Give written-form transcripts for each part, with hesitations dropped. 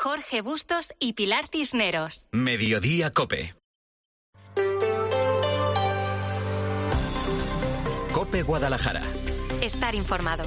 Jorge Bustos y Pilar Cisneros. Mediodía COPE. COPE Guadalajara. Estar informado.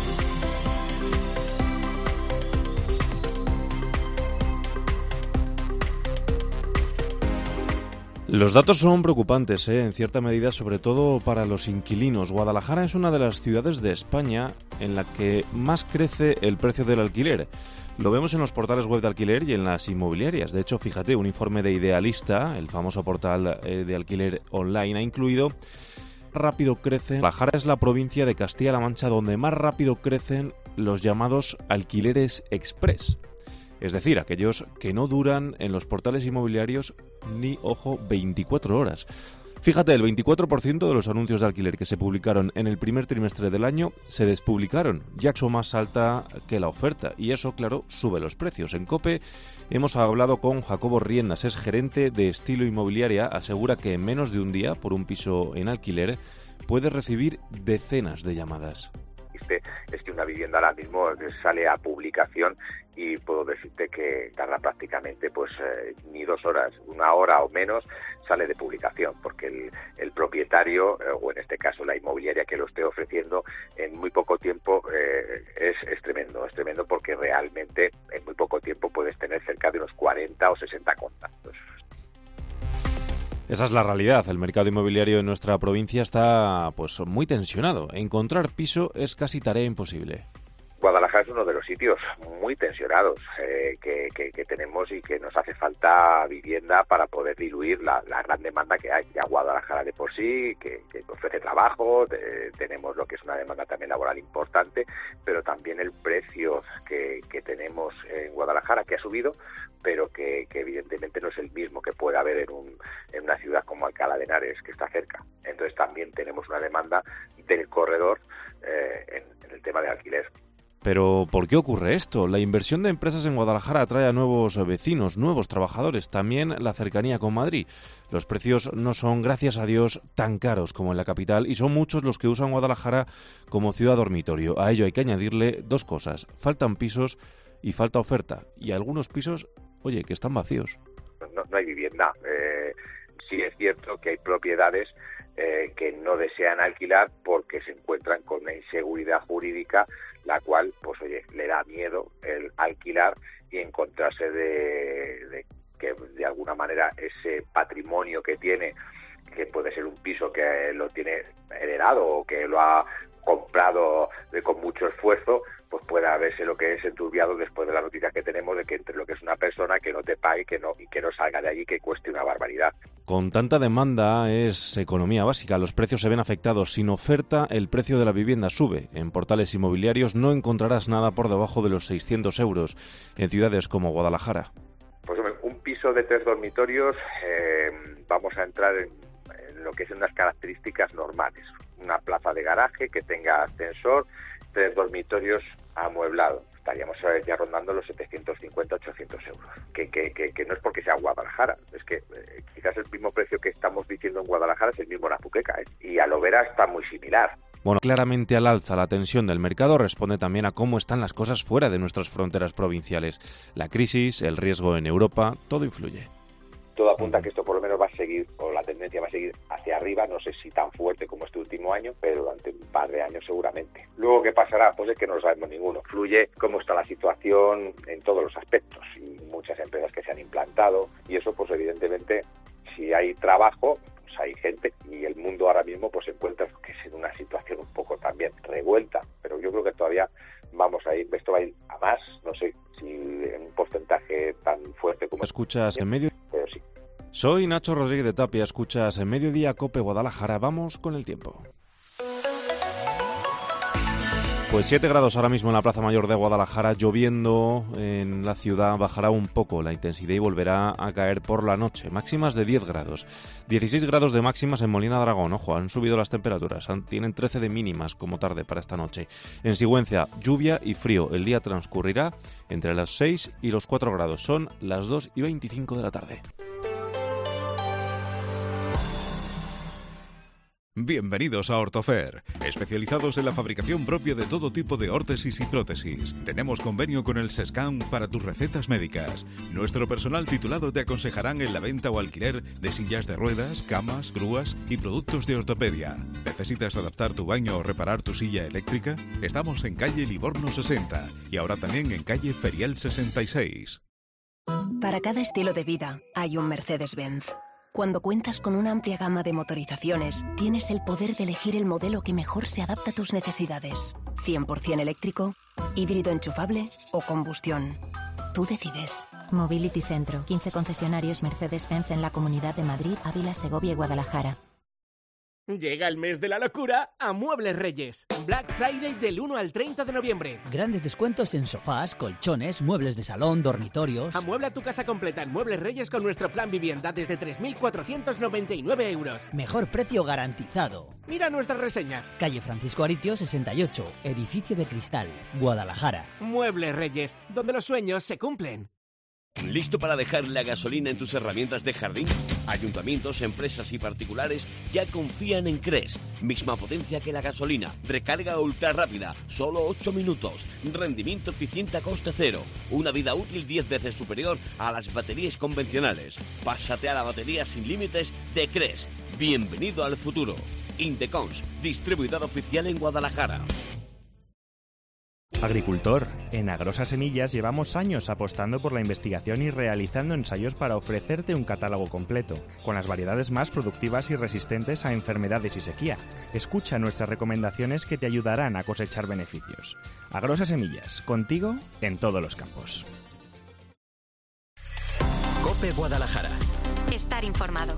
Los datos son preocupantes, en cierta medida, sobre todo para los inquilinos. Guadalajara es una de las ciudades de España en la que más crece el precio del alquiler. Lo vemos en los portales web de alquiler y en las inmobiliarias. De hecho, fíjate, un informe de Idealista, el famoso portal de alquiler online, ha incluido rápido crece. Guadalajara es la provincia de Castilla-La Mancha donde más rápido crecen los llamados alquileres express. Es decir, aquellos que no duran en los portales inmobiliarios ni, ojo, 24 horas. Fíjate, el 24% de los anuncios de alquiler que se publicaron en el primer trimestre del año se despublicaron, ya que son más alta que la oferta. Y eso, claro, sube los precios. En COPE hemos hablado con Jacobo Riendas, es gerente de Estilo Inmobiliaria. Asegura que en menos de un día, por un piso en alquiler, puede recibir decenas de llamadas. Es que una vivienda ahora mismo sale a publicación y puedo decirte que tarda prácticamente ni 2 horas, 1 hora o menos sale de publicación, porque el propietario, o en este caso la inmobiliaria que lo esté ofreciendo, en muy poco tiempo es tremendo porque realmente en muy poco tiempo puedes tener cerca de unos 40 o 60 contactos. Esa es la realidad. El mercado inmobiliario en nuestra provincia está muy tensionado. Encontrar piso es casi tarea imposible. Guadalajara es uno de los sitios muy tensionados que tenemos y que nos hace falta vivienda para poder diluir la gran demanda que hay. Ya Guadalajara de por sí, que ofrece trabajo, tenemos lo que es una demanda también laboral importante, pero también el precio que tenemos en Guadalajara, que ha subido, pero que evidentemente no es el mismo que puede haber en una ciudad como Alcalá de Henares, que está cerca. Entonces también tenemos una demanda del corredor en el tema de alquiler. Pero, ¿por qué ocurre esto? La inversión de empresas en Guadalajara atrae a nuevos vecinos, nuevos trabajadores, también la cercanía con Madrid. Los precios no son, gracias a Dios, tan caros como en la capital y son muchos los que usan Guadalajara como ciudad dormitorio. A ello hay que añadirle 2 cosas. Faltan pisos y falta oferta. Y algunos pisos, que están vacíos. No hay vivienda. Sí es cierto que hay propiedades que no desean alquilar porque se encuentran con una inseguridad jurídica, la cual, le da miedo el alquilar y encontrarse de que de alguna manera ese patrimonio que tiene, que puede ser un piso que lo tiene heredado o que lo ha comprado con mucho esfuerzo, pues pueda verse lo que es enturbiado después de la noticia que tenemos de que entre lo que es una persona que no te pague y que no salga de allí, que cueste una barbaridad. Con tanta demanda es economía básica, los precios se ven afectados. Sin oferta, el precio de la vivienda sube. En portales inmobiliarios no encontrarás nada por debajo de los 600 euros en ciudades como Guadalajara. Pues un piso de 3 dormitorios, vamos a entrar en lo que son unas características normales. Una plaza de garaje que tenga ascensor, 3 dormitorios amueblados. Estaríamos ya rondando los 750-800 euros. Que no es porque sea Guadalajara, es que quizás el mismo precio que estamos diciendo en Guadalajara es el mismo en Azuqueca, y a Lovera está muy similar. Bueno, claramente al alza la tensión del mercado responde también a cómo están las cosas fuera de nuestras fronteras provinciales. La crisis, el riesgo en Europa, todo influye. Todo apunta a que esto por lo menos va a seguir, o la tendencia va a seguir hacia arriba, no sé si tan fuerte como este último año, pero durante un par de años seguramente. Luego, ¿qué pasará? Pues es que no lo sabemos ninguno. Influye cómo está la situación en todos los aspectos, y muchas empresas que se han implantado, y eso pues evidentemente, si hay trabajo, pues hay gente, y el mundo ahora mismo pues se encuentra en una situación un poco también revuelta, pero yo creo que todavía esto va a ir a más, no sé si en un porcentaje tan fuerte como... Escuchas en medio... Pero sí. Soy Nacho Rodríguez de Tapia, escuchas en Mediodía COPE Guadalajara. Vamos con el tiempo. Pues 7 grados ahora mismo en la Plaza Mayor de Guadalajara, lloviendo en la ciudad, bajará un poco la intensidad y volverá a caer por la noche. Máximas de 10 grados, 16 grados de máximas en Molina de Aragón. Ojo, han subido las temperaturas, tienen 13 de mínimas como tarde para esta noche. En Sigüenza, lluvia y frío, el día transcurrirá entre las 6 y los 4 grados, son las 2:25 de la tarde. Bienvenidos a Ortofer, especializados en la fabricación propia de todo tipo de órtesis y prótesis. Tenemos convenio con el SESCAM para tus recetas médicas. Nuestro personal titulado te aconsejarán en la venta o alquiler de sillas de ruedas, camas, grúas y productos de ortopedia. ¿Necesitas adaptar tu baño o reparar tu silla eléctrica? Estamos en calle Livorno 60 y ahora también en calle Ferial 66. Para cada estilo de vida hay un Mercedes-Benz. Cuando cuentas con una amplia gama de motorizaciones, tienes el poder de elegir el modelo que mejor se adapta a tus necesidades. 100% eléctrico, híbrido enchufable o combustión. Tú decides. Mobility Centro. 15 concesionarios Mercedes-Benz en la Comunidad de Madrid, Ávila, Segovia y Guadalajara. Llega el mes de la locura a Muebles Reyes. Black Friday del 1 al 30 de noviembre. Grandes descuentos en sofás, colchones, muebles de salón, dormitorios. Amuebla tu casa completa en Muebles Reyes con nuestro plan vivienda desde 3.499 euros. Mejor precio garantizado. Mira nuestras reseñas. Calle Francisco Aritio 68, Edificio de Cristal, Guadalajara. Muebles Reyes, donde los sueños se cumplen. ¿Listo para dejar la gasolina en tus herramientas de jardín? Ayuntamientos, empresas y particulares ya confían en CRES. Misma potencia que la gasolina. Recarga ultra rápida, solo 8 minutos. Rendimiento eficiente a coste cero. Una vida útil 10 veces superior a las baterías convencionales. Pásate a la batería sin límites de CRES. Bienvenido al futuro. Indecons, distribuidor oficial en Guadalajara. Agricultor, en Agrosa Semillas llevamos años apostando por la investigación y realizando ensayos para ofrecerte un catálogo completo, con las variedades más productivas y resistentes a enfermedades y sequía. Escucha nuestras recomendaciones que te ayudarán a cosechar beneficios. Agrosa Semillas, contigo en todos los campos. COPE Guadalajara. Estar informado.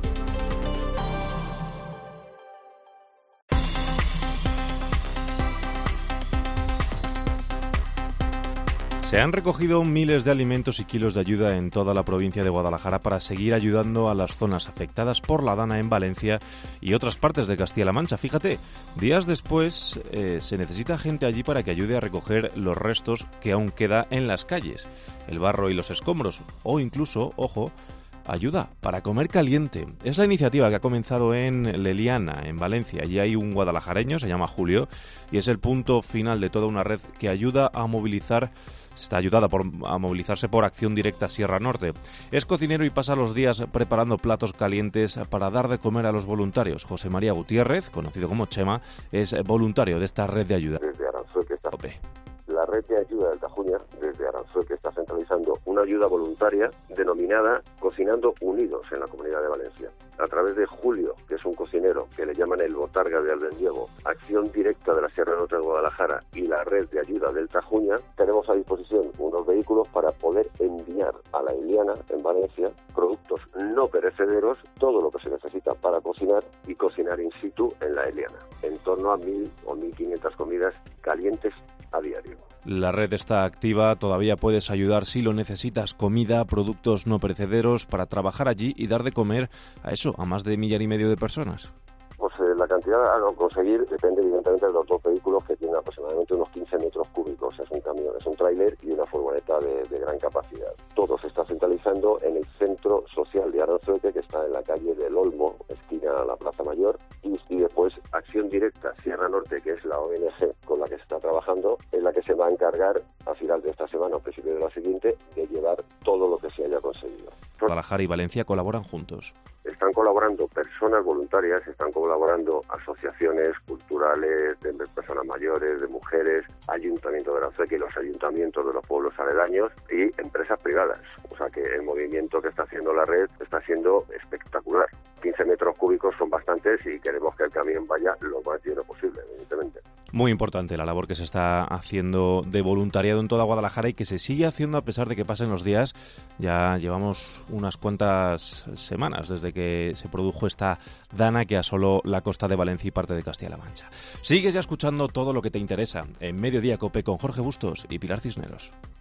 Se han recogido miles de alimentos y kilos de ayuda en toda la provincia de Guadalajara para seguir ayudando a las zonas afectadas por la Dana en Valencia y otras partes de Castilla-La Mancha. Fíjate, días después se necesita gente allí para que ayude a recoger los restos que aún queda en las calles, el barro y los escombros, o incluso, ojo, ayuda para comer caliente. Es la iniciativa que ha comenzado en Leliana, en Valencia. Allí hay un guadalajareño, se llama Julio, y es el punto final de toda una red que ayuda a movilizar. Está ayudada a movilizarse por Acción Directa Sierra Norte. Es cocinero y pasa los días preparando platos calientes para dar de comer a los voluntarios. José María Gutiérrez, conocido como Chema, es voluntario de esta red de ayuda. Desde Aranzueque está la red de ayuda del Tajuña, desde Aranzueque, está centralizando una ayuda voluntaria denominada Cocinando Unidos en la Comunidad de Valencia. A través de Julio, que es un cocinero que le llaman el Botarga de Albendiego, Acción Directa de la Sierra Norte de Guadalajara y la red de ayuda del Tajuña, tenemos a disposición unos vehículos para poder enviar a la Eliana, en Valencia, productos no perecederos, todo lo que se necesita para cocinar y cocinar in situ en la Eliana. En torno a 1.000 o 1.500 comidas calientes a diario. La red está activa, todavía puedes ayudar si lo necesitas, comida, productos no perecederos para trabajar allí y dar de comer a eso, a más de 1,5 millones de personas. Pues la cantidad a conseguir depende evidentemente de los dos vehículos que tienen aproximadamente unos 15 metros cúbicos. Es un camión, es un tráiler y una furgoneta de gran capacidad. Todo se está centralizando en el centro social de Aranzueque, que está en la calle del Olmo, esquina a la Plaza Mayor, y después Acción Directa Sierra Norte, que es la ONG con la que se está trabajando, es la que se va a encargar a final de esta semana o principio de la siguiente de llevar todo lo que se haya conseguido. Guadalajara y Valencia colaboran juntos. Están colaborando personas voluntarias, están colaborando asociaciones culturales, de personas mayores, de mujeres, Ayuntamiento de Aranzueque y los ayuntamientos de los pueblos aledaños y empresas privadas. O sea que el movimiento que está haciendo la red está siendo espectacular. 15 metros cúbicos son bastantes y queremos que el camión vaya lo más lleno posible, evidentemente. Muy importante la labor que se está haciendo de voluntariado en toda Guadalajara y que se sigue haciendo a pesar de que pasen los días. Ya llevamos unas cuantas semanas desde que se produjo esta dana que asoló la costa de Valencia y parte de Castilla-La Mancha. Sigues ya escuchando todo lo que te interesa en Mediodía COPE con Jorge Bustos y Pilar Cisneros.